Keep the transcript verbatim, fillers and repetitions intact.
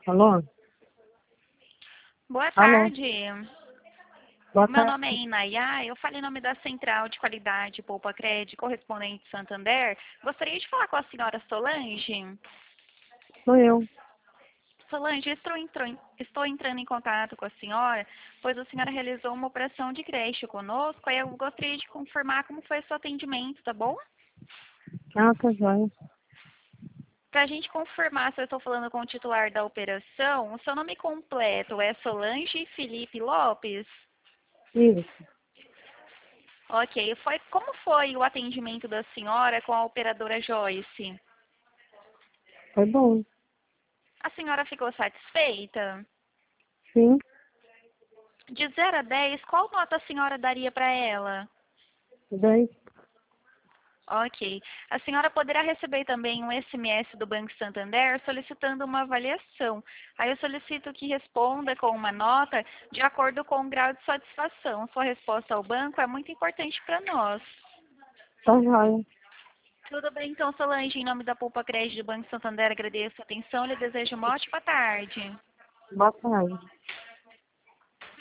Alô? Boa Alô? tarde. Boa Meu tarde. nome é Inayá, eu falo em nome da Central de Qualidade Poupa Crédito Correspondente Santander. Gostaria de falar com a senhora Solange. Sou eu. Solange, estou, entro- estou entrando em contato com a senhora, pois a senhora realizou uma operação de creche conosco, aí eu gostaria de confirmar como foi o seu atendimento, tá bom? Ah, tá joia. Para a gente confirmar se eu estou falando com o titular da operação, o seu nome completo é Solange Felipe Lopes? Isso. Ok. Foi, como foi o atendimento da senhora com a operadora Joyce? Foi bom. A senhora ficou satisfeita? Sim. De zero a dez, qual nota a senhora daria para ela? Dez. Ok. A senhora poderá receber também um S M S do Banco Santander solicitando uma avaliação. Aí eu solicito que responda com uma nota de acordo com o grau de satisfação. Sua resposta ao banco é muito importante para nós. Tá joia. Tudo bem, então, Solange, em nome da Poupa Crédito do Banco Santander, agradeço a atenção e lhe desejo uma ótima tarde. Boa tarde.